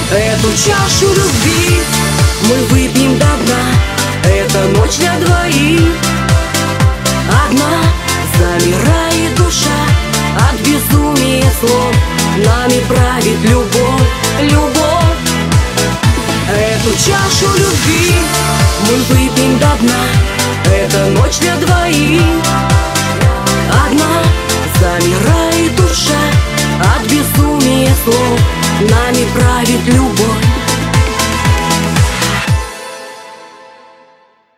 Эту чашу любви мы выпьем до дна. Это ночь для двоих. Одна замирает душа от безумия слов. Нами правит любовь, любовь. Эту чашу любви мы выпьем до дна. Это ночь для двоих. Одна замирает душа от безумия слов. Нами правит любовь.